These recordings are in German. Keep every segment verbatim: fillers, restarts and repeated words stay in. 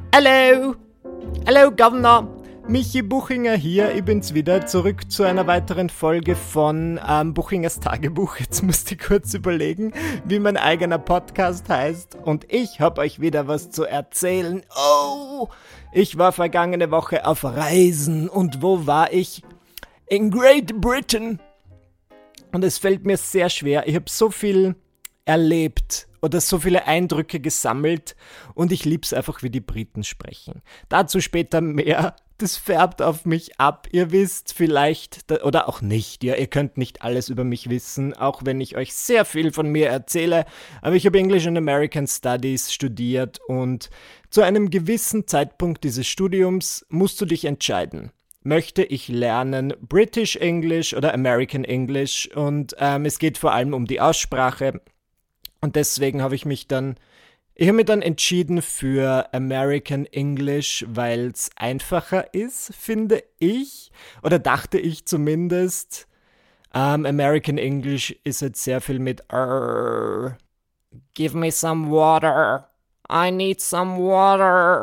Hallo! Hallo, Governor! Michi Buchinger hier, ich bin's wieder, zurück zu einer weiteren Folge von ähm, Buchingers Tagebuch. Jetzt musste ich kurz überlegen, wie mein eigener Podcast heißt. Und ich hab euch wieder was zu erzählen. Oh! Ich war vergangene Woche auf Reisen. Und wo war ich? In Great Britain. Und es fällt mir sehr schwer. Ich habe so viel erlebt oder so viele Eindrücke gesammelt. Und ich lieb's einfach, wie die Briten sprechen. Dazu später mehr. Das färbt auf mich ab. Ihr wisst vielleicht, oder auch nicht, ja, ihr könnt nicht alles über mich wissen, auch wenn ich euch sehr viel von mir erzähle. Aber ich habe English and American Studies studiert und zu einem gewissen Zeitpunkt dieses Studiums musst du dich entscheiden. Möchte ich lernen British English oder American English? Und ähm, es geht vor allem um die Aussprache. Und deswegen habe ich mich dann Ich habe mich dann entschieden für American English, weil es einfacher ist, finde ich. Oder dachte ich zumindest. Um, American English ist jetzt sehr viel mit Arr, give me some water. I need some water.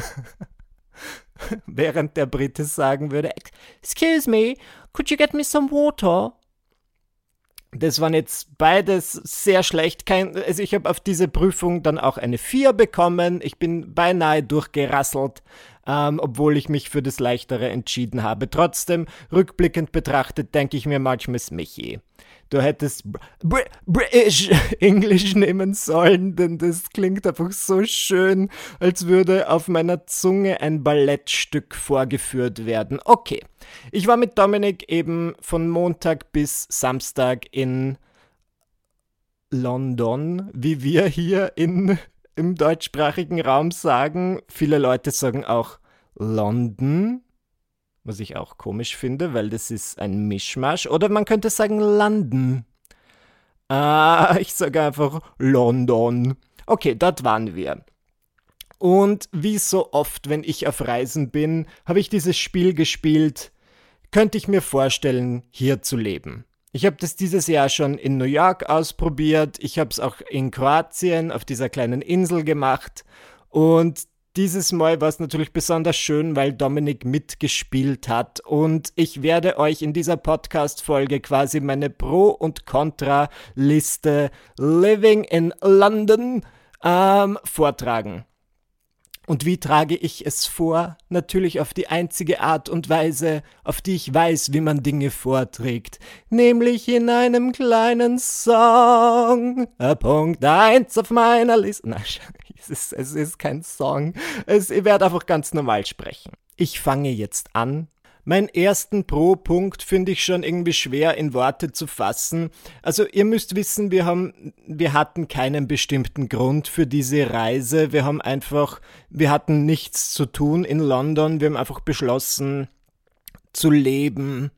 Während der Brite sagen würde, excuse me, could you get me some water? Das waren jetzt beides sehr schlecht. Kein, also ich habe auf diese Prüfung dann auch eine vier bekommen. Ich bin beinahe durchgerasselt, ähm, obwohl ich mich für das Leichtere entschieden habe. Trotzdem, rückblickend betrachtet, denke ich mir manchmal, Michi, du hättest Br- British English nehmen sollen, denn das klingt einfach so schön, als würde auf meiner Zunge ein Ballettstück vorgeführt werden. Okay, ich war mit Dominik eben von Montag bis Samstag in London, wie wir hier in, im deutschsprachigen Raum sagen. Viele Leute sagen auch London. Was ich auch komisch finde, weil das ist ein Mischmasch. Oder man könnte sagen London. Ah, ich sage einfach London. Okay, dort waren wir. Und wie so oft, wenn ich auf Reisen bin, habe ich dieses Spiel gespielt. Könnte ich mir vorstellen, hier zu leben. Ich habe das dieses Jahr schon in New York ausprobiert. Ich habe es auch in Kroatien auf dieser kleinen Insel gemacht. Und dieses Mal war es natürlich besonders schön, weil Dominik mitgespielt hat und ich werde euch in dieser Podcast-Folge quasi meine Pro- und Contra-Liste Living in London ähm, vortragen. Und wie trage ich es vor? Natürlich auf die einzige Art und Weise, auf die ich weiß, wie man Dinge vorträgt. Nämlich in einem kleinen Song. Punkt eins auf meiner Liste. Na, es ist, es ist kein Song. Es, ich werde einfach ganz normal sprechen. Ich fange jetzt an. Meinen ersten Pro-Punkt finde ich schon irgendwie schwer in Worte zu fassen. Also ihr müsst wissen, wir haben, wir hatten keinen bestimmten Grund für diese Reise. Wir haben einfach, wir hatten nichts zu tun in London. Wir haben einfach beschlossen zu leben.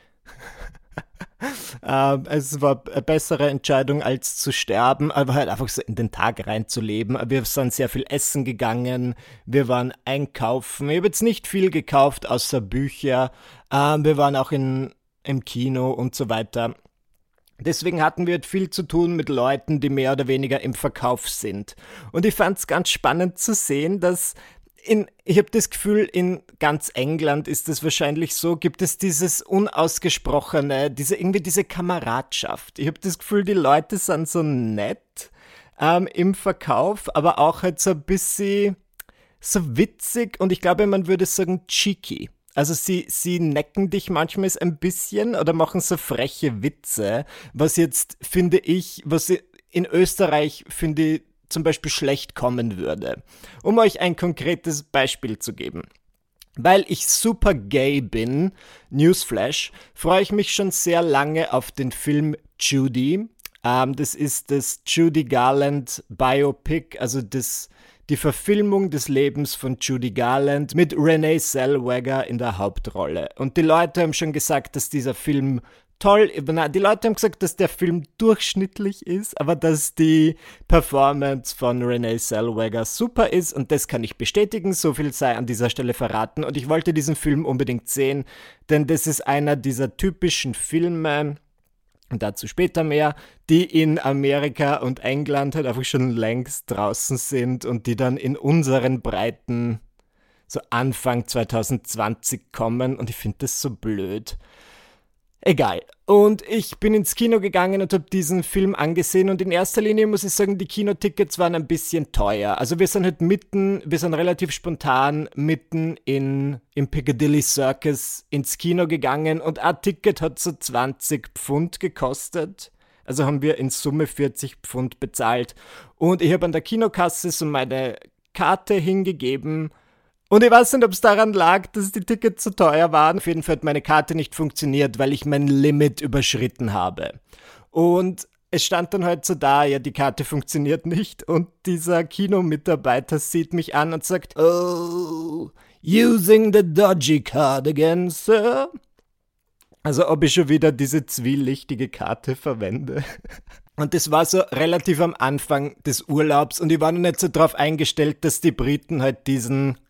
Uh, es war eine bessere Entscheidung als zu sterben, aber halt einfach so in den Tag reinzuleben. Wir sind sehr viel essen gegangen, wir waren einkaufen. Ich habe jetzt nicht viel gekauft, außer Bücher. Uh, wir waren auch in, im Kino und so weiter. Deswegen hatten wir viel zu tun mit Leuten, die mehr oder weniger im Verkauf sind. Und ich fand es ganz spannend zu sehen, dass In, ich habe das Gefühl, in ganz England ist es wahrscheinlich so, gibt es dieses unausgesprochene, diese irgendwie diese Kameradschaft. Ich habe das Gefühl, die Leute sind so nett ähm, im Verkauf, aber auch halt so ein bisschen so witzig und ich glaube, man würde sagen cheeky. Also sie, sie necken dich manchmal ein bisschen oder machen so freche Witze, was jetzt, finde ich, was in Österreich, finde ich, zum Beispiel schlecht kommen würde. Um euch ein konkretes Beispiel zu geben. Weil ich super gay bin, Newsflash, freue ich mich schon sehr lange auf den Film Judy. Ähm, das ist das Judy Garland Biopic, also das, die Verfilmung des Lebens von Judy Garland mit Renee Zellweger in der Hauptrolle. Und die Leute haben schon gesagt, dass dieser Film toll, die Leute haben gesagt, dass der Film durchschnittlich ist, aber dass die Performance von Renee Zellweger super ist und das kann ich bestätigen, so viel sei an dieser Stelle verraten und ich wollte diesen Film unbedingt sehen, denn das ist einer dieser typischen Filme, und dazu später mehr, die in Amerika und England halt einfach schon längst draußen sind und die dann in unseren Breiten so Anfang zwanzig zwanzig kommen und ich finde das so blöd. Egal. Und ich bin ins Kino gegangen und habe diesen Film angesehen und in erster Linie muss ich sagen, die Kinotickets waren ein bisschen teuer. Also wir sind halt mitten, wir sind relativ spontan mitten in, im Piccadilly Circus ins Kino gegangen und ein Ticket hat so zwanzig Pfund gekostet. Also haben wir in Summe vierzig Pfund bezahlt. Und ich habe an der Kinokasse so meine Karte hingegeben. Und ich weiß nicht, ob es daran lag, dass die Tickets zu teuer waren. Auf jeden Fall hat meine Karte nicht funktioniert, weil ich mein Limit überschritten habe. Und es stand dann halt so da, ja, die Karte funktioniert nicht. Und dieser Kinomitarbeiter sieht mich an und sagt, oh, using the dodgy card again, sir. Also ob ich schon wieder diese zwielichtige Karte verwende. Und das war so relativ am Anfang des Urlaubs. Und ich war noch nicht so drauf eingestellt, dass die Briten halt diesen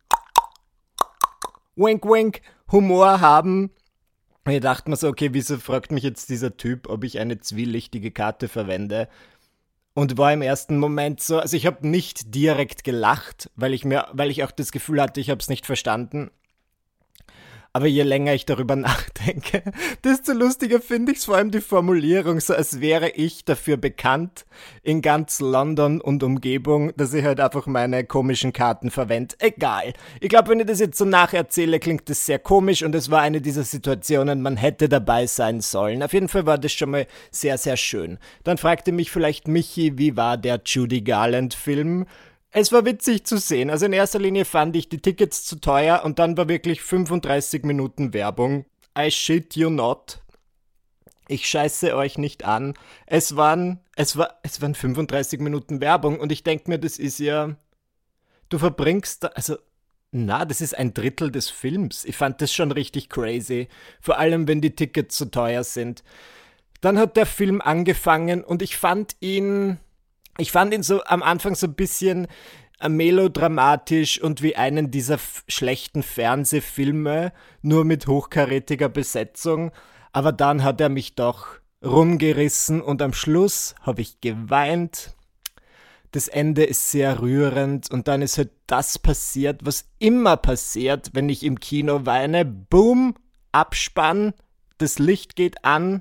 Wink-Wink-Humor haben. Und ich dachte mir so, okay, wieso fragt mich jetzt dieser Typ, ob ich eine zwielichtige Karte verwende? Und war im ersten Moment so, also ich habe nicht direkt gelacht, weil ich mir, weil ich auch das Gefühl hatte, ich habe es nicht verstanden. Aber je länger ich darüber nachdenke, desto lustiger finde ich es, vor allem die Formulierung, so als wäre ich dafür bekannt, in ganz London und Umgebung, dass ich halt einfach meine komischen Karten verwende. Egal. Ich glaube, wenn ich das jetzt so nacherzähle, klingt das sehr komisch und es war eine dieser Situationen, man hätte dabei sein sollen. Auf jeden Fall war das schon mal sehr, sehr schön. Dann fragte mich vielleicht Michi, wie war der Judy Garland-Film? Es war witzig zu sehen. Also in erster Linie fand ich die Tickets zu teuer und dann war wirklich fünfunddreißig Minuten Werbung. I shit you not. Ich scheiße euch nicht an. Es waren, es war, es waren fünfunddreißig Minuten Werbung und ich denke mir, das ist ja, du verbringst, da, also, na, das ist ein Drittel des Films. Ich fand das schon richtig crazy. Vor allem, wenn die Tickets zu teuer sind. Dann hat der Film angefangen und ich fand ihn... Ich fand ihn so am Anfang so ein bisschen melodramatisch und wie einen dieser f- schlechten Fernsehfilme, nur mit hochkarätiger Besetzung. Aber dann hat er mich doch rumgerissen und am Schluss habe ich geweint. Das Ende ist sehr rührend und dann ist halt das passiert, was immer passiert, wenn ich im Kino weine. Boom, Abspann, das Licht geht an.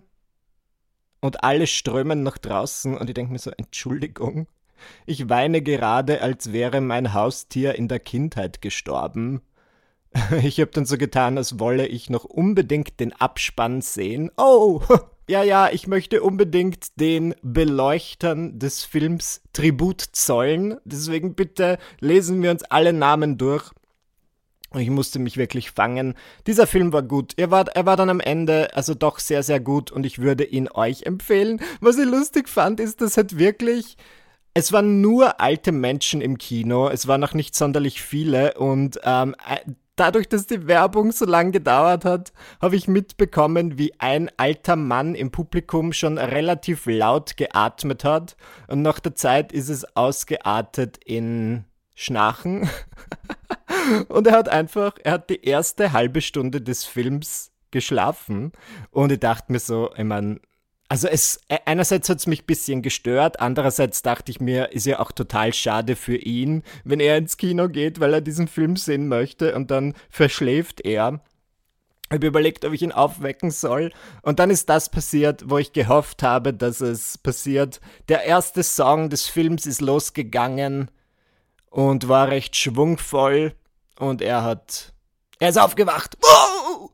Und alle strömen nach draußen und ich denke mir so, Entschuldigung, ich weine gerade, als wäre mein Haustier in der Kindheit gestorben. Ich habe dann so getan, als wolle ich noch unbedingt den Abspann sehen. Oh, ja, ja, ich möchte unbedingt den Beleuchtern des Films Tribut zollen. Deswegen bitte lesen wir uns alle Namen durch. Ich musste mich wirklich fangen. Dieser Film war gut. Er war, er war dann am Ende also doch sehr, sehr gut und ich würde ihn euch empfehlen. Was ich lustig fand, ist, dass halt wirklich, es waren nur alte Menschen im Kino. Es waren noch nicht sonderlich viele und ähm, dadurch, dass die Werbung so lange gedauert hat, habe ich mitbekommen, wie ein alter Mann im Publikum schon relativ laut geatmet hat und nach der Zeit ist es ausgeartet in Schnarchen. Und er hat einfach, er hat die erste halbe Stunde des Films geschlafen und ich dachte mir so, ich meine, also es, einerseits hat es mich ein bisschen gestört, andererseits dachte ich mir, ist ja auch total schade für ihn, wenn er ins Kino geht, weil er diesen Film sehen möchte und dann verschläft er. Ich habe überlegt, ob ich ihn aufwecken soll und dann ist das passiert, wo ich gehofft habe, dass es passiert. Der erste Song des Films ist losgegangen und war recht schwungvoll. Und er hat, er ist aufgewacht. Oh!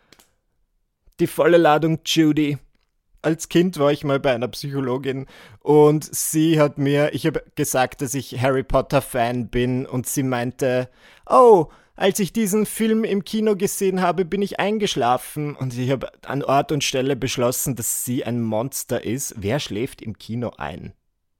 Die volle Ladung Judy. Als Kind war ich mal bei einer Psychologin und sie hat mir, ich habe gesagt, dass ich Harry Potter Fan bin und sie meinte, oh, als ich diesen Film im Kino gesehen habe, bin ich eingeschlafen und ich habe an Ort und Stelle beschlossen, dass sie ein Monster ist. Wer schläft im Kino ein?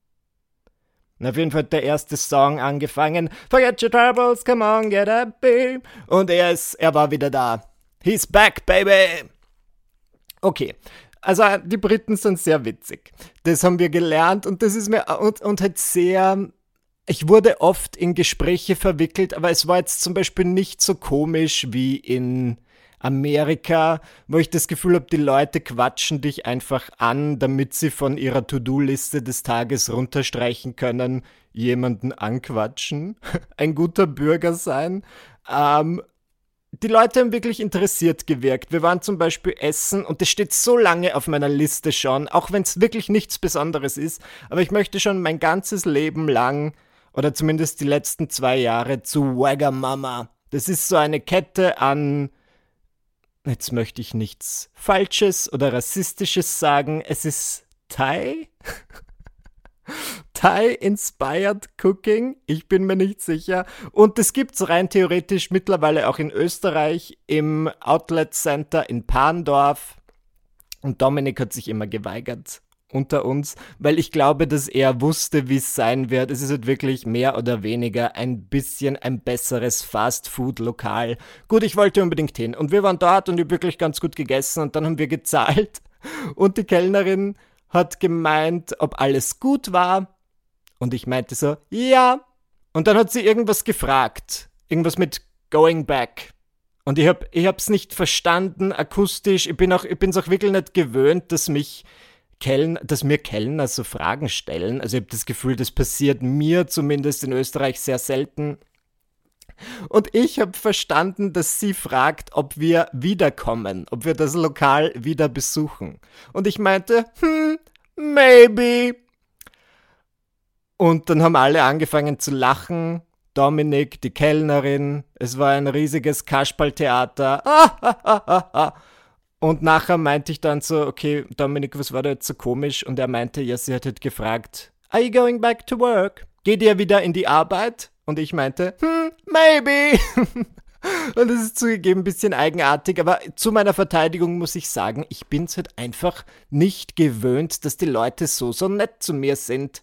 Und auf jeden Fall hat der erste Song angefangen. Forget your troubles, come on, get up, babe. Und er ist, er war wieder da. He's back, baby. Okay, also die Briten sind sehr witzig. Das haben wir gelernt und das ist mir, und, und halt sehr, ich wurde oft in Gespräche verwickelt, aber es war jetzt zum Beispiel nicht so komisch wie in Amerika, wo ich das Gefühl habe, die Leute quatschen dich einfach an, damit sie von ihrer To-Do-Liste des Tages runterstreichen können, jemanden anquatschen, ein guter Bürger sein. Ähm, die Leute haben wirklich interessiert gewirkt. Wir waren zum Beispiel essen und das steht so lange auf meiner Liste schon, auch wenn es wirklich nichts Besonderes ist, aber ich möchte schon mein ganzes Leben lang oder zumindest die letzten zwei Jahre zu Wagamama. Das ist so eine Kette an, jetzt möchte ich nichts Falsches oder Rassistisches sagen, es ist Thai? Thai-inspired Cooking, ich bin mir nicht sicher. Und das gibt's rein theoretisch mittlerweile auch in Österreich im Outlet Center in Parndorf. Und Dominik hat sich immer geweigert unter uns, weil ich glaube, dass er wusste, wie es sein wird. Es ist halt wirklich mehr oder weniger ein bisschen ein besseres Fast-Food-Lokal. Gut, ich wollte unbedingt hin. Und wir waren dort und ich habe wirklich ganz gut gegessen und dann haben wir gezahlt. Und die Kellnerin hat gemeint, ob alles gut war. Und ich meinte so, ja. Und dann hat sie irgendwas gefragt. Irgendwas mit going back. Und ich hab, ich hab's nicht verstanden, akustisch. Ich bin auch, ich bin's auch wirklich nicht gewöhnt, dass mich Kellner, dass mir Kellner so Fragen stellen. Also ich habe das Gefühl, das passiert mir zumindest in Österreich sehr selten. Und ich habe verstanden, dass sie fragt, ob wir wiederkommen, ob wir das Lokal wieder besuchen. Und ich meinte, hm, maybe. Und dann haben alle angefangen zu lachen. Dominik, die Kellnerin, es war ein riesiges Kasperltheater. Ah, ah, ah, ah, ah. Und nachher meinte ich dann so, okay, Dominik, was war da jetzt so komisch? Und er meinte, ja, sie hat halt gefragt, are you going back to work? Geht ihr wieder in die Arbeit? Und ich meinte, hm, maybe. Und das ist zugegeben ein bisschen eigenartig, aber zu meiner Verteidigung muss ich sagen, ich bin's halt einfach nicht gewöhnt, dass die Leute so, so nett zu mir sind.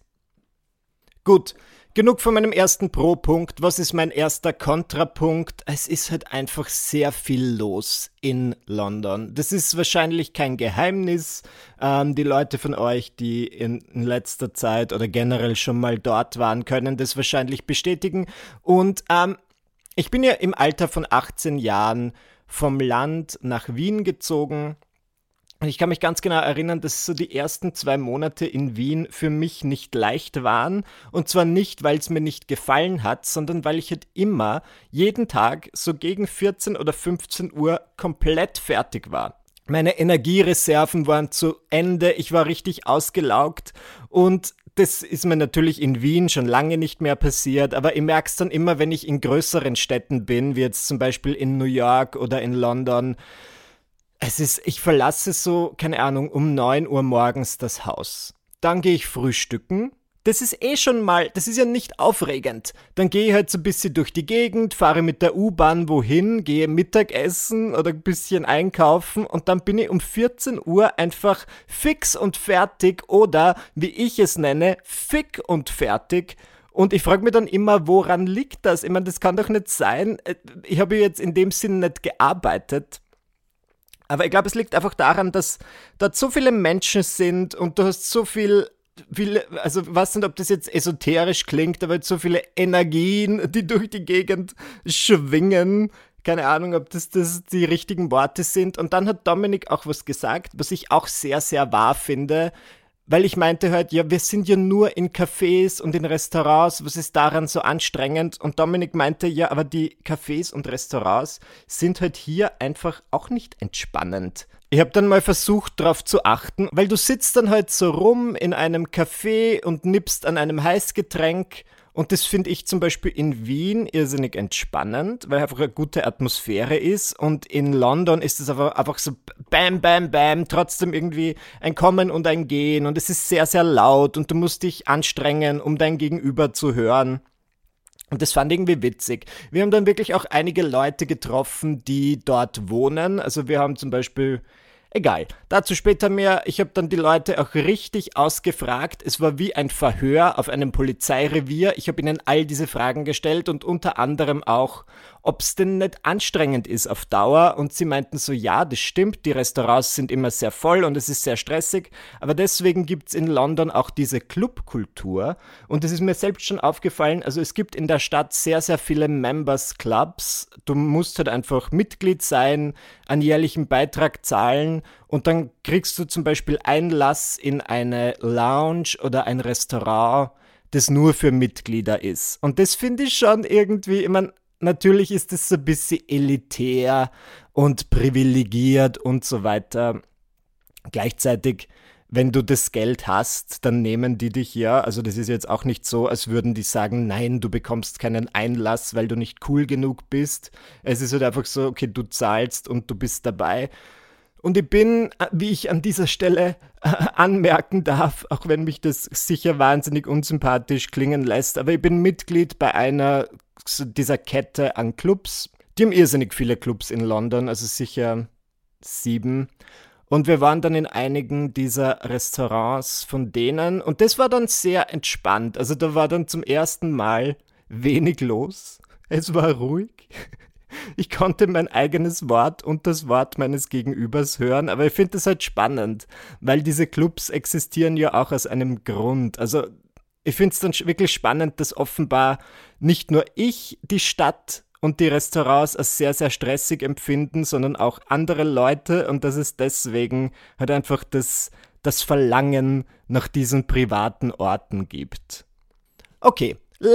Gut, genug von meinem ersten Pro-Punkt. Was ist mein erster Kontrapunkt? Es ist halt einfach sehr viel los in London. Das ist wahrscheinlich kein Geheimnis. Ähm, die Leute von euch, die in, in letzter Zeit oder generell schon mal dort waren, können das wahrscheinlich bestätigen. Und ähm, ich bin ja im Alter von achtzehn Jahren vom Land nach Wien gezogen. Und ich kann mich ganz genau erinnern, dass so die ersten zwei Monate in Wien für mich nicht leicht waren. Und zwar nicht, weil es mir nicht gefallen hat, sondern weil ich halt immer, jeden Tag, so gegen vierzehn oder fünfzehn Uhr komplett fertig war. Meine Energiereserven waren zu Ende, ich war richtig ausgelaugt und das ist mir natürlich in Wien schon lange nicht mehr passiert, aber ich merke es dann immer, wenn ich in größeren Städten bin, wie jetzt zum Beispiel in New York oder in London. Es ist, ich verlasse so, keine Ahnung, um neun Uhr morgens das Haus. Dann gehe ich frühstücken. Das ist eh schon mal, das ist ja nicht aufregend. Dann gehe ich halt so ein bisschen durch die Gegend, fahre mit der U-Bahn wohin, gehe Mittagessen oder ein bisschen einkaufen und dann bin ich um vierzehn Uhr einfach fix und fertig oder, wie ich es nenne, fick und fertig. Und ich frage mich dann immer, woran liegt das? Ich meine, das kann doch nicht sein. Ich habe jetzt in dem Sinn nicht gearbeitet. Aber ich glaube, es liegt einfach daran, dass dort so viele Menschen sind und du hast so viel, viele, also ich weiß nicht, ob das jetzt esoterisch klingt, aber so viele Energien, die durch die Gegend schwingen. Keine Ahnung, ob das, das die richtigen Worte sind. Und dann hat Dominik auch was gesagt, was ich auch sehr, sehr wahr finde. Weil ich meinte halt, ja, wir sind ja nur in Cafés und in Restaurants, was ist daran so anstrengend? Und Dominik meinte, ja, aber die Cafés und Restaurants sind halt hier einfach auch nicht entspannend. Ich habe dann mal versucht, darauf zu achten, weil du sitzt dann halt so rum in einem Café und nippst an einem Heißgetränk. Und das finde ich zum Beispiel in Wien irrsinnig entspannend, weil einfach eine gute Atmosphäre ist. Und in London ist es einfach, einfach so bam, bam, bam, trotzdem irgendwie ein Kommen und ein Gehen. Und es ist sehr, sehr laut und du musst dich anstrengen, um dein Gegenüber zu hören. Und das fand ich irgendwie witzig. Wir haben dann wirklich auch einige Leute getroffen, die dort wohnen. Also wir haben zum Beispiel... Egal, dazu später mehr. Ich habe dann die Leute auch richtig ausgefragt. Es war wie ein Verhör auf einem Polizeirevier. Ich habe ihnen all diese Fragen gestellt und unter anderem auch, ob es denn nicht anstrengend ist auf Dauer. Und sie meinten so, ja, das stimmt, die Restaurants sind immer sehr voll und es ist sehr stressig, aber deswegen gibt es in London auch diese Clubkultur. Und es ist mir selbst schon aufgefallen, also es gibt in der Stadt sehr, sehr viele Members Clubs. Du musst halt einfach Mitglied sein, einen jährlichen Beitrag zahlen und dann kriegst du zum Beispiel Einlass in eine Lounge oder ein Restaurant, das nur für Mitglieder ist. Und das finde ich schon irgendwie, ich meine, natürlich ist es so ein bisschen elitär und privilegiert und so weiter. Gleichzeitig, wenn du das Geld hast, dann nehmen die dich ja, also das ist jetzt auch nicht so, als würden die sagen, nein, du bekommst keinen Einlass, weil du nicht cool genug bist. Es ist halt einfach so, okay, du zahlst und du bist dabei. Und ich bin, wie ich an dieser Stelle äh, anmerken darf, auch wenn mich das sicher wahnsinnig unsympathisch klingen lässt, aber ich bin Mitglied bei einer dieser Kette an Clubs. Die haben irrsinnig viele Clubs in London, also sicher sieben. Und wir waren dann in einigen dieser Restaurants von denen und das war dann sehr entspannt. Also da war dann zum ersten Mal wenig los. Es war ruhig. Ich konnte mein eigenes Wort und das Wort meines Gegenübers hören, aber ich finde das halt spannend, weil diese Clubs existieren ja auch aus einem Grund. Also ich finde es dann wirklich spannend, dass offenbar nicht nur ich die Stadt und die Restaurants als sehr, sehr stressig empfinden, sondern auch andere Leute und dass es deswegen halt einfach das, das Verlangen nach diesen privaten Orten gibt. Okay.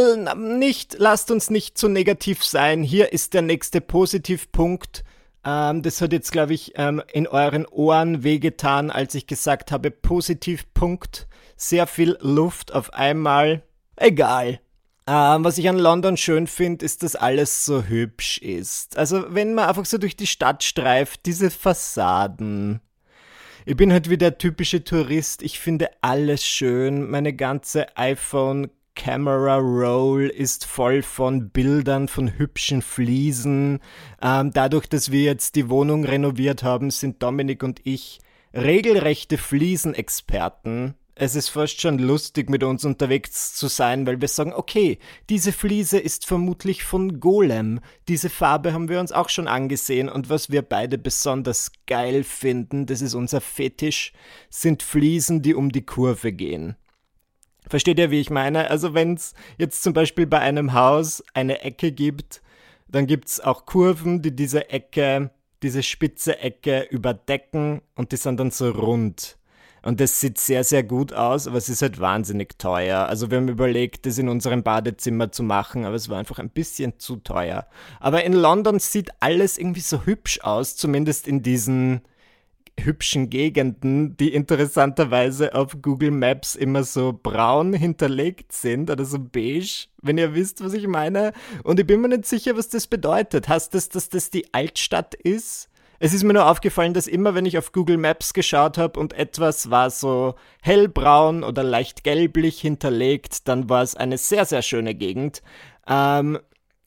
Nicht, lasst uns nicht zu negativ sein. Hier ist der nächste Positivpunkt. Ähm, das hat jetzt, glaube ich, ähm, in euren Ohren wehgetan, als ich gesagt habe, Positivpunkt. Sehr viel Luft auf einmal. Egal. Ähm, was ich an London schön finde, ist, dass alles so hübsch ist. Also wenn man einfach so durch die Stadt streift, diese Fassaden. Ich bin halt wie der typische Tourist. Ich finde alles schön. Meine ganze iPhone Camera Roll ist voll von Bildern, von hübschen Fliesen. Ähm, dadurch, dass wir jetzt die Wohnung renoviert haben, sind Dominik und ich regelrechte Fliesenexperten. Es ist fast schon lustig, mit uns unterwegs zu sein, weil wir sagen, okay, diese Fliese ist vermutlich von Golem. Diese Farbe haben wir uns auch schon angesehen und was wir beide besonders geil finden, das ist unser Fetisch, sind Fliesen, die um die Kurve gehen. Versteht ihr, wie ich meine? Also wenn es jetzt zum Beispiel bei einem Haus eine Ecke gibt, dann gibt es auch Kurven, die diese Ecke, diese spitze Ecke überdecken und die sind dann so rund. Und das sieht sehr, sehr gut aus, aber es ist halt wahnsinnig teuer. Also wir haben überlegt, das in unserem Badezimmer zu machen, aber es war einfach ein bisschen zu teuer. Aber in London sieht alles irgendwie so hübsch aus, zumindest in diesen hübschen Gegenden, die interessanterweise auf Google Maps immer so braun hinterlegt sind oder so beige, wenn ihr wisst, was ich meine. Und ich bin mir nicht sicher, was das bedeutet. Heißt das, dass das die Altstadt ist? Es ist mir nur aufgefallen, dass immer, wenn ich auf Google Maps geschaut habe und etwas war so hellbraun oder leicht gelblich hinterlegt, dann war es eine sehr, sehr schöne Gegend. Ähm,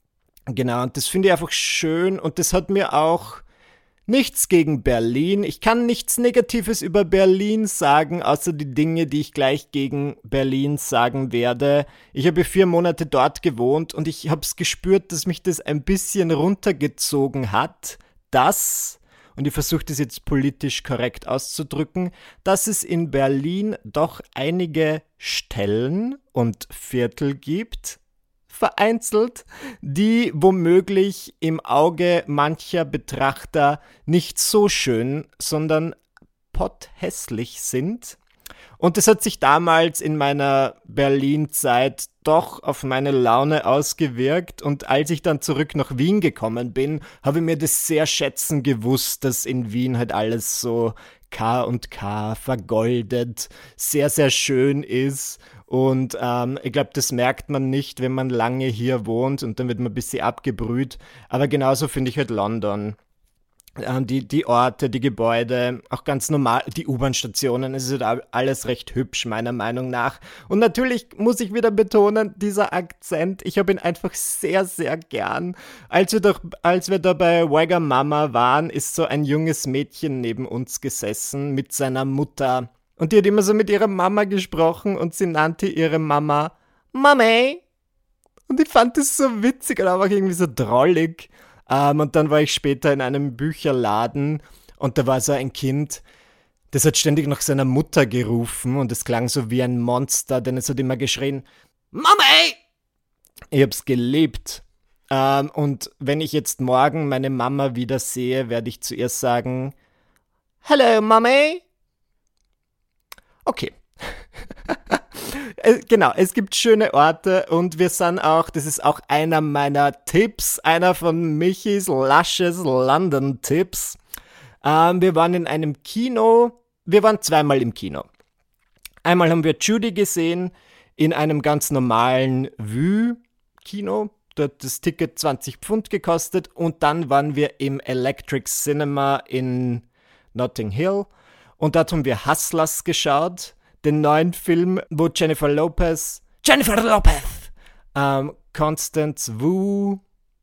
genau, und das finde ich einfach schön und das hat mir auch nichts gegen Berlin. Ich kann nichts Negatives über Berlin sagen, außer die Dinge, die ich gleich gegen Berlin sagen werde. Ich habe vier Monate dort gewohnt und ich habe es gespürt, dass mich das ein bisschen runtergezogen hat, dass, und ich versuche das jetzt politisch korrekt auszudrücken, dass es in Berlin doch einige Stellen und Viertel gibt, vereinzelt, die womöglich im Auge mancher Betrachter nicht so schön, sondern potthässlich sind. Und das hat sich damals in meiner Berlin-Zeit doch auf meine Laune ausgewirkt. Und als ich dann zurück nach Wien gekommen bin, habe ich mir das sehr schätzen gewusst, dass in Wien halt alles so K und K vergoldet, sehr, sehr schön ist. Und ähm, ich glaube, das merkt man nicht, wenn man lange hier wohnt und dann wird man ein bisschen abgebrüht. Aber genauso finde ich halt London. Ähm, die, die Orte, die Gebäude, auch ganz normal, die U-Bahn-Stationen, es ist halt alles recht hübsch, meiner Meinung nach. Und natürlich muss ich wieder betonen, dieser Akzent, ich habe ihn einfach sehr, sehr gern. Als wir, doch, als wir da bei Wagamama waren, ist so ein junges Mädchen neben uns gesessen mit seiner Mutter. Und die hat immer so mit ihrer Mama gesprochen und sie nannte ihre Mama Mami. Und ich fand das so witzig und auch irgendwie so drollig. Ähm, und dann war ich später in einem Bücherladen und da war so ein Kind, das hat ständig nach seiner Mutter gerufen und es klang so wie ein Monster, denn es hat immer geschrien, Mami! Ich hab's geliebt. Ähm, und wenn ich jetzt morgen meine Mama wieder sehe, werde ich zu ihr sagen, Hello, Mami! Okay. Genau, es gibt schöne Orte und wir sind auch, das ist auch einer meiner Tipps, einer von Michis lasches London-Tipps. Ähm, wir waren in einem Kino, wir waren zweimal im Kino. Einmal haben wir Judy gesehen in einem ganz normalen Vue-Kino. Dort hat das Ticket zwanzig Pfund gekostet und dann waren wir im Electric Cinema in Notting Hill und dort haben wir Hustlers geschaut, den neuen Film, wo Jennifer Lopez, Jennifer Lopez, ähm, Constance Wu,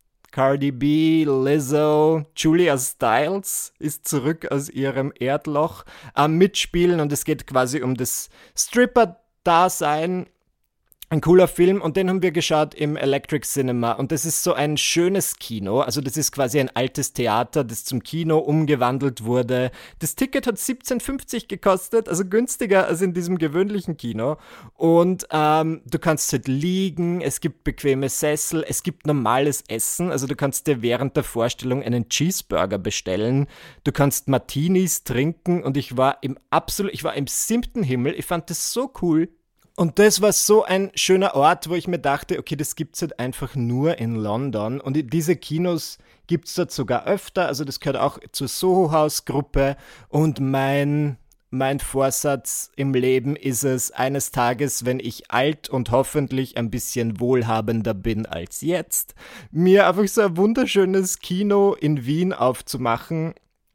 Cardi B, Lizzo, Julia Stiles ist zurück aus ihrem Erdloch ähm, mitspielen und es geht quasi um das Stripper-Dasein. Ein cooler Film und den haben wir geschaut im Electric Cinema und das ist so ein schönes Kino, also das ist quasi ein altes Theater, das zum Kino umgewandelt wurde. Das Ticket hat siebzehn fünfzig gekostet, also günstiger als in diesem gewöhnlichen Kino und ähm, du kannst halt liegen, es gibt bequeme Sessel, es gibt normales Essen, also du kannst dir während der Vorstellung einen Cheeseburger bestellen, du kannst Martinis trinken und ich war im absolut, ich war im siebten Himmel, ich fand das so cool. Und das war so ein schöner Ort, wo ich mir dachte, okay, das gibt's halt einfach nur in London. Und diese Kinos gibt's dort sogar öfter. Also das gehört auch zur Soho-House-Gruppe. Und mein, mein Vorsatz im Leben ist es, eines Tages, wenn ich alt und hoffentlich ein bisschen wohlhabender bin als jetzt, mir einfach so ein wunderschönes Kino in Wien aufzumachen,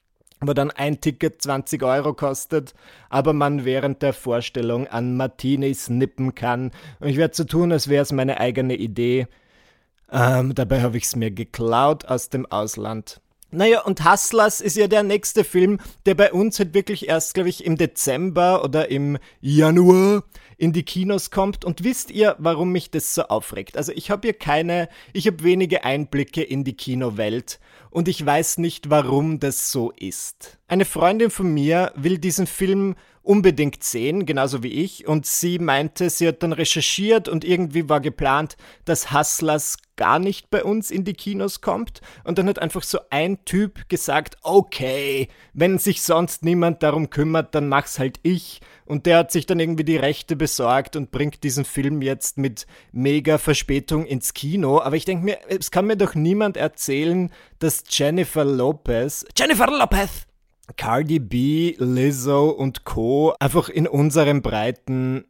wo dann ein Ticket zwanzig Euro kostet, aber man während der Vorstellung an Martinis nippen kann. Und ich werde so tun, als wäre es meine eigene Idee. Ähm, dabei habe ich es mir geklaut aus dem Ausland. Naja, und Hustlers ist ja der nächste Film, der bei uns halt wirklich erst, glaube ich, im Dezember oder im Januar in die Kinos kommt. Und wisst ihr, warum mich das so aufregt? Also ich habe hier keine, ich habe wenige Einblicke in die Kinowelt und ich weiß nicht, warum das so ist. Eine Freundin von mir will diesen Film unbedingt sehen, genauso wie ich, und sie meinte, sie hat dann recherchiert und irgendwie war geplant, dass Hustlers gar nicht bei uns in die Kinos kommt und dann hat einfach so ein Typ gesagt, okay, wenn sich sonst niemand darum kümmert, dann mach's halt ich und der hat sich dann irgendwie die Rechte besorgt und bringt diesen Film jetzt mit mega Verspätung ins Kino, aber ich denke mir, es kann mir doch niemand erzählen, dass Jennifer Lopez, Jennifer Lopez, Cardi B, Lizzo und Co. einfach in unseren Breiten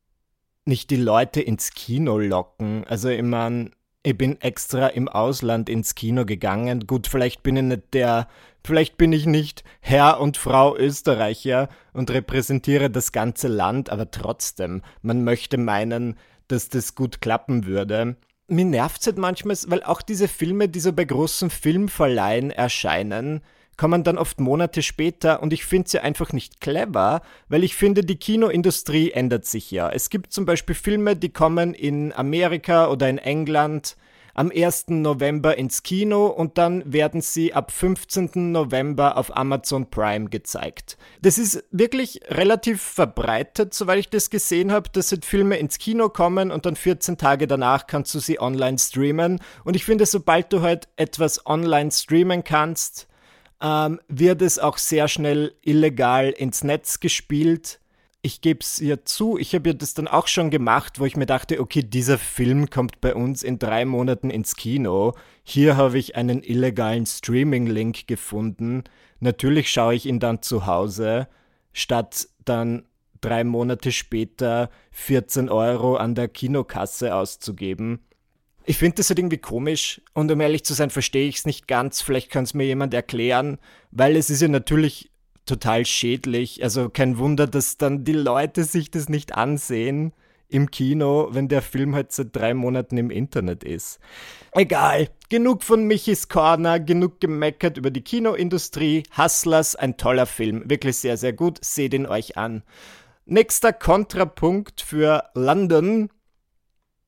nicht die Leute ins Kino locken. Also ich meine, ich bin extra im Ausland ins Kino gegangen. Gut, vielleicht bin ich nicht der, vielleicht bin ich nicht Herr und Frau Österreicher und repräsentiere das ganze Land, aber trotzdem, man möchte meinen, dass das gut klappen würde. Mir nervt's halt manchmal, weil auch diese Filme, die so bei großen Filmverleihen erscheinen, kommen dann oft Monate später und ich finde es ja einfach nicht clever, weil ich finde, die Kinoindustrie ändert sich ja. Es gibt zum Beispiel Filme, die kommen in Amerika oder in England am ersten November ins Kino und dann werden sie ab fünfzehnten November auf Amazon Prime gezeigt. Das ist wirklich relativ verbreitet, soweit ich das gesehen habe, dass halt Filme ins Kino kommen und dann vierzehn Tage danach kannst du sie online streamen. Und ich finde, sobald du halt etwas online streamen kannst, ähm, wird es auch sehr schnell illegal ins Netz gespielt. Ich gebe es ihr zu, ich habe ja das dann auch schon gemacht, wo ich mir dachte, okay, dieser Film kommt bei uns in drei Monaten ins Kino. Hier habe ich einen illegalen Streaming-Link gefunden. Natürlich schaue ich ihn dann zu Hause, statt dann drei Monate später vierzehn Euro an der Kinokasse auszugeben. Ich finde das halt irgendwie komisch und um ehrlich zu sein, verstehe ich es nicht ganz. Vielleicht kann es mir jemand erklären, weil es ist ja natürlich total schädlich. Also kein Wunder, dass dann die Leute sich das nicht ansehen im Kino, wenn der Film halt seit drei Monaten im Internet ist. Egal, genug von Michis Corner, genug gemeckert über die Kinoindustrie. Hustlers, ein toller Film, wirklich sehr, sehr gut. Seht ihn euch an. Nächster Kontrapunkt für London.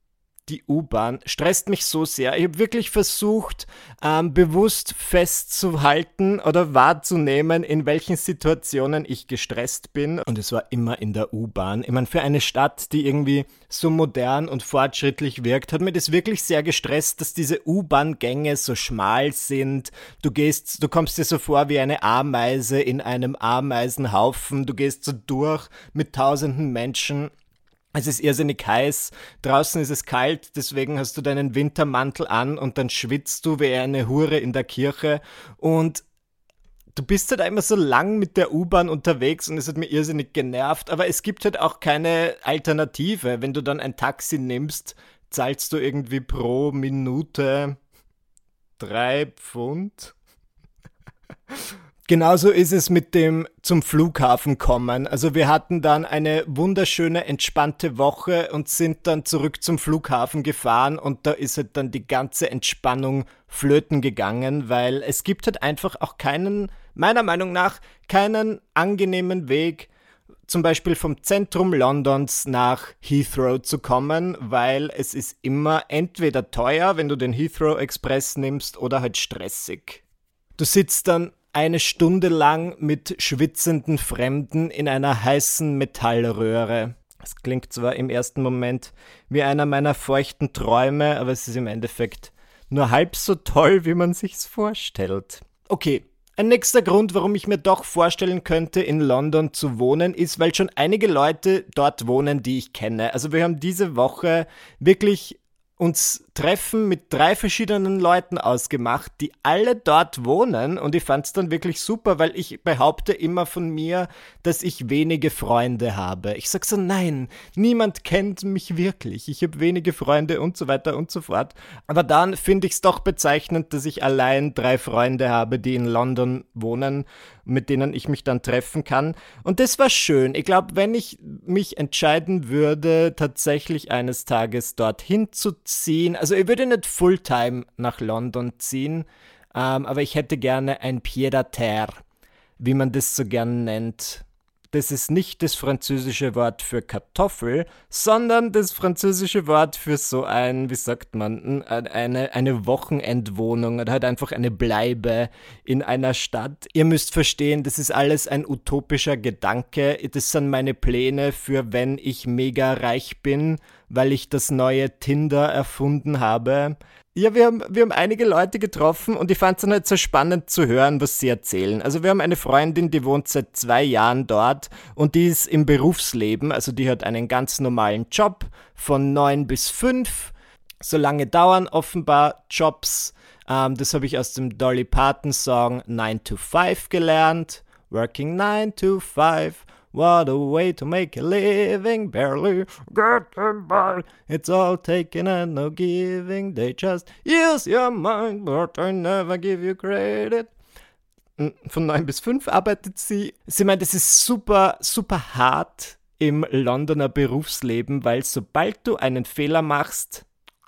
die U-Bahn stresst mich so sehr. Ich habe wirklich versucht, ähm, bewusst festzuhalten oder wahrzunehmen, in welchen Situationen ich gestresst bin. Und es war immer in der U-Bahn. Ich meine, für eine Stadt, die irgendwie so modern und fortschrittlich wirkt, hat mir das wirklich sehr gestresst, dass diese U-Bahn-Gänge so schmal sind. Du gehst, du kommst dir so vor wie eine Ameise in einem Ameisenhaufen. Du gehst so durch mit tausenden Menschen. Es ist irrsinnig heiß, draußen ist es kalt, deswegen hast du deinen Wintermantel an und dann schwitzt du wie eine Hure in der Kirche und du bist halt immer so lang mit der U-Bahn unterwegs und es hat mir irrsinnig genervt, aber es gibt halt auch keine Alternative. Wenn du dann ein Taxi nimmst, zahlst du irgendwie pro Minute drei Pfund. Genauso ist es mit dem zum Flughafen kommen. Also wir hatten dann eine wunderschöne, entspannte Woche und sind dann zurück zum Flughafen gefahren und da ist halt dann die ganze Entspannung flöten gegangen, weil es gibt halt einfach auch keinen, meiner Meinung nach, keinen angenehmen Weg, zum Beispiel vom Zentrum Londons nach Heathrow zu kommen, weil es ist immer entweder teuer, wenn du den Heathrow Express nimmst, oder halt stressig. Du sitzt dann eine Stunde lang mit schwitzenden Fremden in einer heißen Metallröhre. Das klingt zwar im ersten Moment wie einer meiner feuchten Träume, aber es ist im Endeffekt nur halb so toll, wie man sich's vorstellt. Okay, ein nächster Grund, warum ich mir doch vorstellen könnte, in London zu wohnen, ist, weil schon einige Leute dort wohnen, die ich kenne. Also wir haben diese Woche wirklich uns Treffen mit drei verschiedenen Leuten ausgemacht, die alle dort wohnen, und ich fand es dann wirklich super, weil ich behaupte immer von mir, dass ich wenige Freunde habe. Ich sag so, nein, niemand kennt mich wirklich, ich habe wenige Freunde und so weiter und so fort. Aber dann finde ich es doch bezeichnend, dass ich allein drei Freunde habe, die in London wohnen, mit denen ich mich dann treffen kann. Und das war schön. Ich glaube, wenn ich mich entscheiden würde, tatsächlich eines Tages dorthin zu ziehen, also ich würde nicht Fulltime nach London ziehen, ähm, aber ich hätte gerne ein Pied-à-terre, wie man das so gern nennt. Das ist nicht das französische Wort für Kartoffel, sondern das französische Wort für so ein, wie sagt man, eine, eine Wochenendwohnung oder halt einfach eine Bleibe in einer Stadt. Ihr müsst verstehen, das ist alles ein utopischer Gedanke. Das sind meine Pläne für, wenn ich mega reich bin, weil ich das neue Tinder erfunden habe. Ja, wir haben, wir haben einige Leute getroffen und ich fand es dann halt so spannend zu hören, was sie erzählen. Also wir haben eine Freundin, die wohnt seit zwei Jahren dort und die ist im Berufsleben, also die hat einen ganz normalen Job von neun bis fünf. So lange dauern offenbar Jobs. Ähm, das habe ich aus dem Dolly Parton Song nine to five gelernt. Working nine to five. What a way to make a living, barely getting by. It's all taking and no giving. They just use your mind, but I never give you credit. Von neun bis fünf arbeitet sie. Sie meint, es ist super, super hart im Londoner Berufsleben, weil sobald du einen Fehler machst,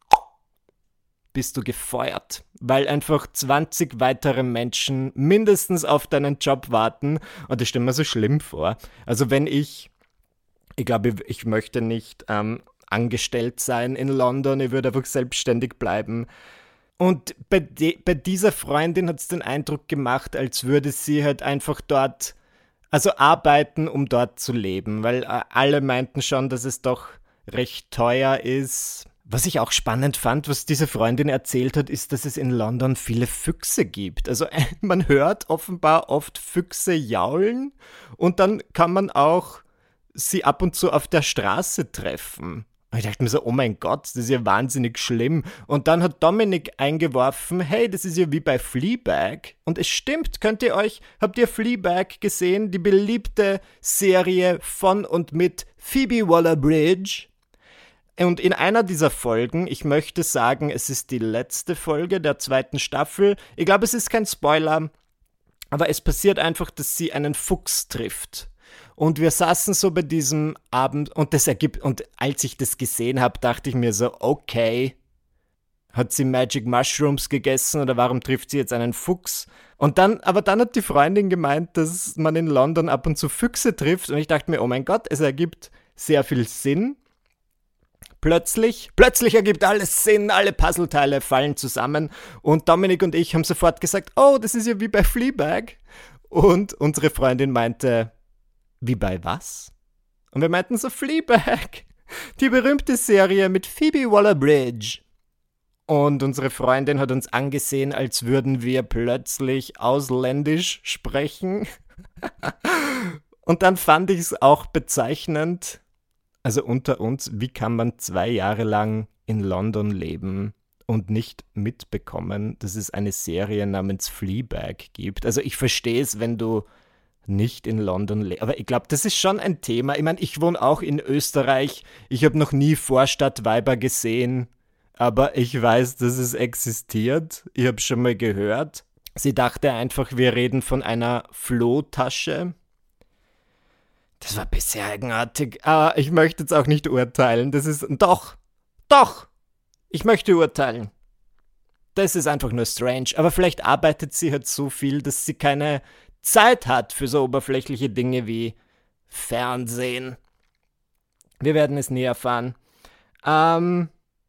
bist du gefeuert, weil einfach zwanzig weitere Menschen mindestens auf deinen Job warten, und das stelle mir so schlimm vor. Also wenn ich, ich glaube, ich möchte nicht ähm, angestellt sein in London, ich würde einfach selbstständig bleiben. Und bei, de, bei dieser Freundin hat es den Eindruck gemacht, als würde sie halt einfach dort, also arbeiten, um dort zu leben, weil äh, alle meinten schon, dass es doch recht teuer ist. Was ich auch spannend fand, was diese Freundin erzählt hat, ist, dass es in London viele Füchse gibt. Also man hört offenbar oft Füchse jaulen und dann kann man auch sie ab und zu auf der Straße treffen. Und ich dachte mir so, oh mein Gott, das ist ja wahnsinnig schlimm. Und dann hat Dominik eingeworfen, hey, das ist ja wie bei Fleabag. Und es stimmt, könnt ihr euch, habt ihr Fleabag gesehen? Die beliebte Serie von und mit Phoebe Waller-Bridge. Und in einer dieser Folgen, ich möchte sagen, es ist die letzte Folge der zweiten Staffel, ich glaube, es ist kein Spoiler, aber es passiert einfach, dass sie einen Fuchs trifft. Und wir saßen so bei diesem Abend und das ergibt, und als ich das gesehen habe, dachte ich mir so, okay, hat sie Magic Mushrooms gegessen oder warum trifft sie jetzt einen Fuchs? Und dann, aber dann hat die Freundin gemeint, dass man in London ab und zu Füchse trifft und ich dachte mir, oh mein Gott, es ergibt sehr viel Sinn. plötzlich, plötzlich ergibt alles Sinn, alle Puzzleteile fallen zusammen und Dominik und ich haben sofort gesagt, oh, das ist ja wie bei Fleabag. Und unsere Freundin meinte, wie bei was? Und wir meinten so, Fleabag, die berühmte Serie mit Phoebe Waller-Bridge. Und unsere Freundin hat uns angesehen, als würden wir plötzlich ausländisch sprechen. Und dann fand ich es auch bezeichnend, also unter uns, wie kann man zwei Jahre lang in London leben und nicht mitbekommen, dass es eine Serie namens Fleabag gibt. Also ich verstehe es, wenn du nicht in London lebst, aber ich glaube, das ist schon ein Thema. Ich meine, ich wohne auch in Österreich, ich habe noch nie Vorstadtweiber gesehen, aber ich weiß, dass es existiert. Ich habe schon mal gehört. Sie dachte einfach, wir reden von einer Flohtasche. Das war bisher eigenartig. Ah, ich möchte jetzt auch nicht urteilen. Das ist... Doch! Doch! Ich möchte urteilen. Das ist einfach nur strange. Aber vielleicht arbeitet sie halt so viel, dass sie keine Zeit hat für so oberflächliche Dinge wie Fernsehen. Wir werden es nie erfahren. Ähm...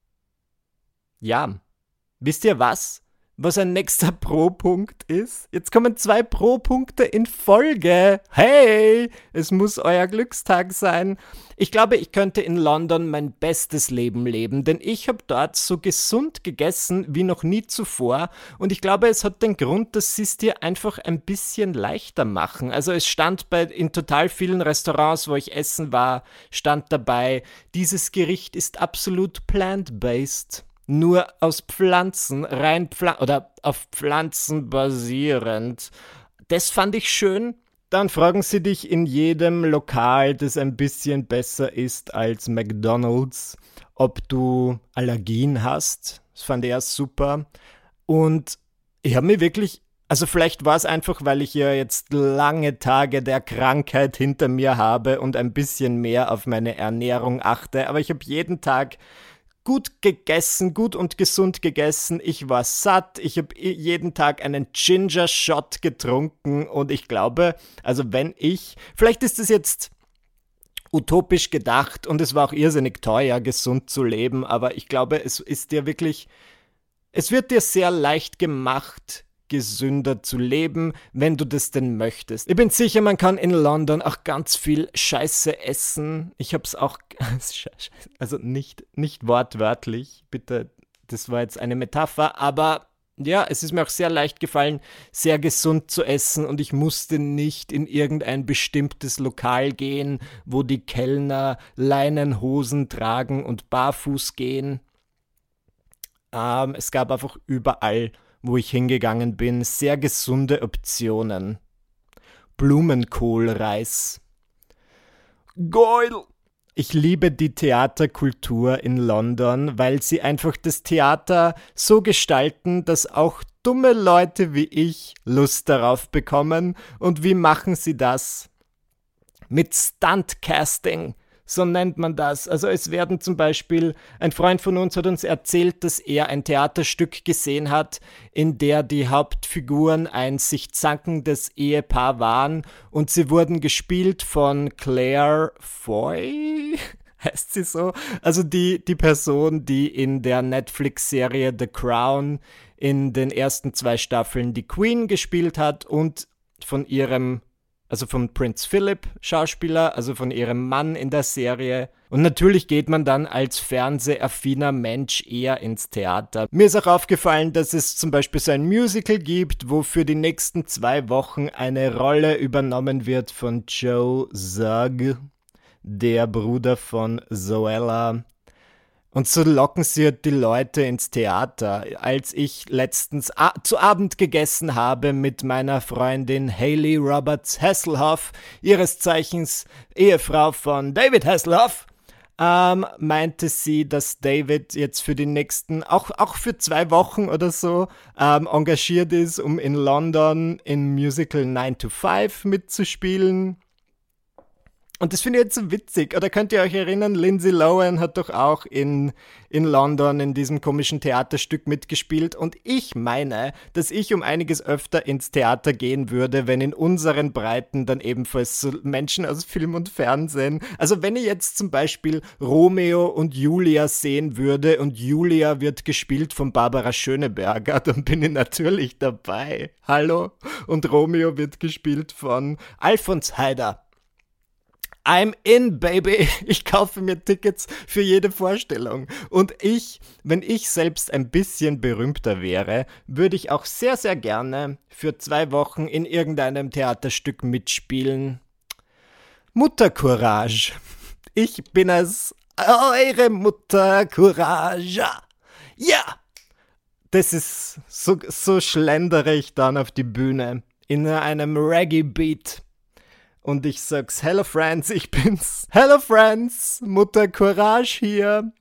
Ja, wisst ihr was? Was ein nächster Pro-Punkt ist? Jetzt kommen zwei Pro-Punkte in Folge. Hey, es muss euer Glückstag sein. Ich glaube, ich könnte in London mein bestes Leben leben, denn ich habe dort so gesund gegessen wie noch nie zuvor und ich glaube, es hat den Grund, dass sie es dir einfach ein bisschen leichter machen. Also es stand bei in total vielen Restaurants, wo ich essen war, stand dabei, dieses Gericht ist absolut plant-based. Nur aus Pflanzen, rein Pfla- oder auf Pflanzen basierend. Das fand ich schön. Dann fragen sie dich in jedem Lokal, das ein bisschen besser ist als McDonald's, ob du Allergien hast. Das fand ich ja super. Und ich habe mir wirklich, also vielleicht war es einfach, weil ich ja jetzt lange Tage der Krankheit hinter mir habe und ein bisschen mehr auf meine Ernährung achte, aber ich habe jeden Tag gut gegessen, gut und gesund gegessen, ich war satt, ich habe jeden Tag einen Ginger-Shot getrunken und ich glaube, also wenn ich, vielleicht ist es jetzt utopisch gedacht und es war auch irrsinnig teuer, gesund zu leben, aber ich glaube, es ist dir wirklich, es wird dir sehr leicht gemacht, gesünder zu leben, wenn du das denn möchtest. Ich bin sicher, man kann in London auch ganz viel Scheiße essen. Ich hab's auch, also nicht, nicht wortwörtlich, bitte, das war jetzt eine Metapher, aber ja, es ist mir auch sehr leicht gefallen, sehr gesund zu essen und ich musste nicht in irgendein bestimmtes Lokal gehen, wo die Kellner Leinenhosen tragen und barfuß gehen. Ähm, es gab einfach überall, wo ich hingegangen bin, sehr gesunde Optionen. Blumenkohlreis. Geil! Ich liebe die Theaterkultur in London, weil sie einfach das Theater so gestalten, dass auch dumme Leute wie ich Lust darauf bekommen. Und wie machen sie das? Mit Stuntcasting. So nennt man das. Also es werden zum Beispiel, ein Freund von uns hat uns erzählt, dass er ein Theaterstück gesehen hat, in der die Hauptfiguren ein sich zankendes Ehepaar waren und sie wurden gespielt von Claire Foy, heißt sie so? Also die, die Person, die in der Netflix-Serie The Crown in den ersten zwei Staffeln die Queen gespielt hat und von ihrem also von Prince Philip Schauspieler, also von ihrem Mann in der Serie. Und natürlich geht man dann als fernsehaffiner Mensch eher ins Theater. Mir ist auch aufgefallen, dass es zum Beispiel so ein Musical gibt, wo für die nächsten zwei Wochen eine Rolle übernommen wird von Joe Zug, der Bruder von Zoella. Und so locken sie die Leute ins Theater. Als ich letztens a- zu Abend gegessen habe mit meiner Freundin Hayley Roberts Hasselhoff, ihres Zeichens Ehefrau von David Hasselhoff, ähm, meinte sie, dass David jetzt für die nächsten, auch, auch für zwei Wochen oder so, ähm, engagiert ist, um in London im Musical nine to five mitzuspielen. Und das finde ich jetzt so witzig. Oder könnt ihr euch erinnern, Lindsay Lohan hat doch auch in, in London in diesem komischen Theaterstück mitgespielt. Und ich meine, dass ich um einiges öfter ins Theater gehen würde, wenn in unseren Breiten dann ebenfalls so Menschen aus Film und Fernsehen. Also wenn ich jetzt zum Beispiel Romeo und Julia sehen würde und Julia wird gespielt von Barbara Schöneberger, dann bin ich natürlich dabei. Hallo? Und Romeo wird gespielt von Alfons Heider. I'm in, baby. Ich kaufe mir Tickets für jede Vorstellung. Und ich, wenn ich selbst ein bisschen berühmter wäre, würde ich auch sehr, sehr gerne für zwei Wochen in irgendeinem Theaterstück mitspielen. Muttercourage. Ich bin es, eure Muttercourage. Ja! Das ist, so, so schlendere ich dann auf die Bühne in einem Reggae-Beat. Und ich sag's, hello friends, ich bin's. Hello friends, Mutter Courage hier.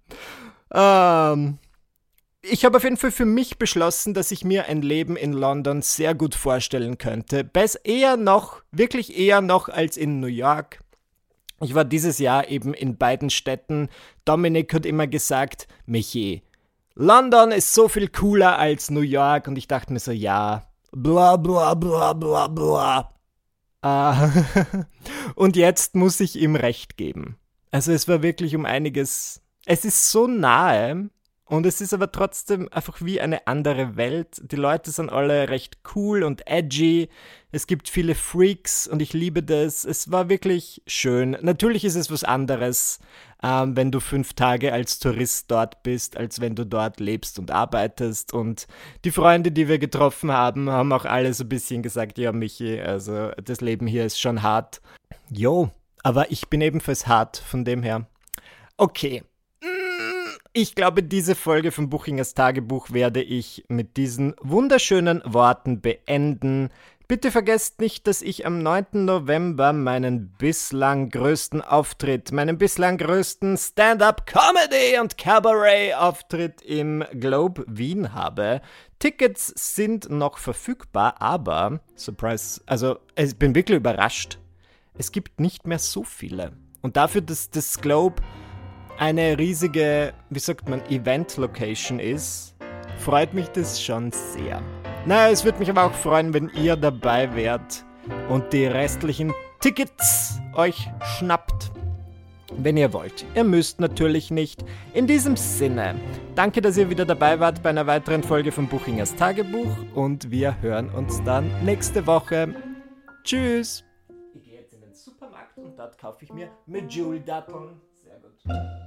Ähm, ich habe auf jeden Fall für mich beschlossen, dass ich mir ein Leben in London sehr gut vorstellen könnte. Besser eher noch, wirklich eher noch als in New York. Ich war dieses Jahr eben in beiden Städten. Dominik hat immer gesagt, Michi, London ist so viel cooler als New York. Und ich dachte mir so, ja, bla bla bla bla bla. Uh, und jetzt muss ich ihm recht geben. Also es war wirklich um einiges, es ist so nahe und es ist aber trotzdem einfach wie eine andere Welt. Die Leute sind alle recht cool und edgy, es gibt viele Freaks und ich liebe das. Es war wirklich schön. Natürlich ist es was anderes, ähm, wenn du fünf Tage als Tourist dort bist, als wenn du dort lebst und arbeitest. Und die Freunde, die wir getroffen haben, haben auch alle so ein bisschen gesagt, ja Michi, also das Leben hier ist schon hart. Jo, aber ich bin ebenfalls hart, von dem her. Okay. Ich glaube, diese Folge von Buchingers Tagebuch werde ich mit diesen wunderschönen Worten beenden. Bitte vergesst nicht, dass ich am neunten November meinen bislang größten Auftritt, meinen bislang größten Stand-up-Comedy- und Cabaret-Auftritt im Globe Wien habe. Tickets sind noch verfügbar, aber, surprise, also ich bin wirklich überrascht, es gibt nicht mehr so viele. Und dafür, dass das Globe eine riesige, wie sagt man, Event-Location ist, freut mich das schon sehr. Naja, es würde mich aber auch freuen, wenn ihr dabei wärt und die restlichen Tickets euch schnappt, wenn ihr wollt. Ihr müsst natürlich nicht. In diesem Sinne, danke, dass ihr wieder dabei wart bei einer weiteren Folge von Buchingers Tagebuch und wir hören uns dann nächste Woche. Tschüss! Ich gehe jetzt in den Supermarkt und dort kaufe ich mir Medjool-Datteln. Sehr gut.